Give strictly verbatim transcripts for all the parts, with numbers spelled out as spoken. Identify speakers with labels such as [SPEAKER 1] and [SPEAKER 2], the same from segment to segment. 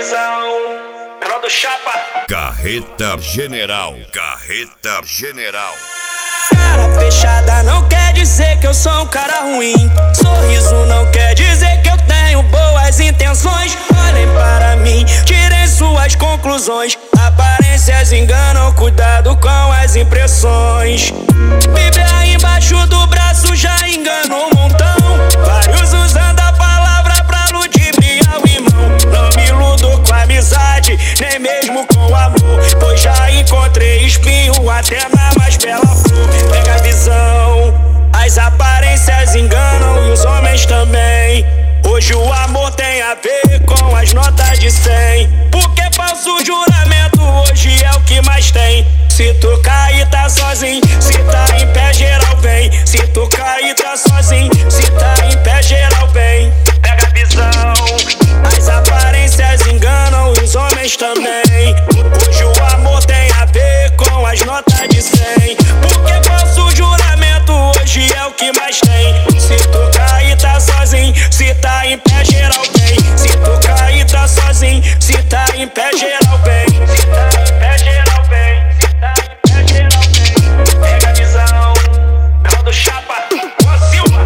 [SPEAKER 1] visão, menor do chapa.
[SPEAKER 2] Carreta General, Carreta General.
[SPEAKER 3] Cara fechada não quer dizer que eu sou um cara ruim. Sorriso não quer dizer que eu tenho boas intenções. Olhem para mim, tirem suas conclusões. Aparências enganam, cuidado com as impressões. Bíblia embaixo do braço já enganou um montão. Vários usando a palavra pra ludibriar o irmão. Não me iludo com amizade, nem mesmo com amor, pois já encontrei espinho até na mais bela flor. Pega a visão, as aparências enganam e os homens também. Hoje o amor tem a ver com as notas de cem. Porque falso juramento hoje é o que mais tem. Se tu cair tá sozinho, se tá em pé geral vem. Se tu cair tá sozinho, se tá em pé geral vem. Pega a visão, as aparências enganam e os homens também. Hoje o amor tem a ver com as notas de cem. Porque falso juramento hoje é o que mais tem. Se tu cair tá sozinho, se tá em pé geral vem. Se tu cair tá sozinho, se tá em pé geral vem. Se tá em pé geral vem. Se tá em pé geral vem. Pega a visão, menor do chapa. Ô Silva.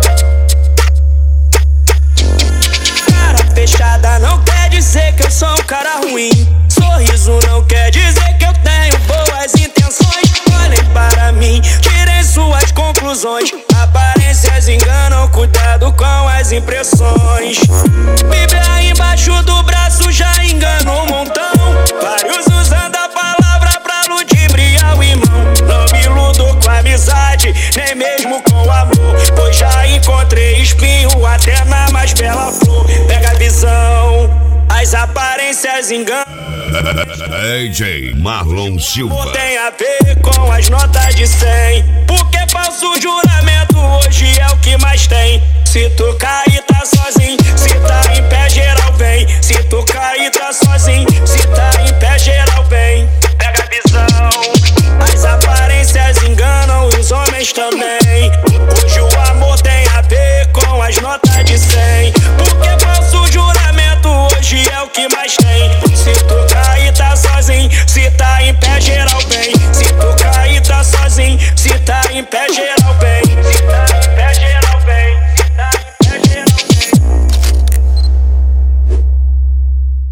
[SPEAKER 3] Cara fechada não quer dizer que eu sou um cara ruim. Sorriso não quer dizer que eu tenho boas intenções. Olhem para mim, tirem suas conclusões. Aparências enganam, cuidado com as impressões. Bíblia embaixo do braço já enganou um montão. Vários usando a palavra pra ludibriar o irmão. Não me iludo com amizade, nem mesmo com amor, pois já encontrei espinho até na mais bela flor. Pega a visão, as aparências enganam.
[SPEAKER 2] D J Marlon Silva.
[SPEAKER 3] Tem a ver com as notas de cem. Porque falso juramento hoje é o que mais tem. Se tu cair tá sozinho, se tá em pé geral vem. Se tu cair tá sozinho, se tá em pé geral vem. Pega a visão, as aparências enganam e os homens também. Hoje o amor tem a ver com as notas de cem. Porque falso juramento hoje é o que mais tem. Se tu cair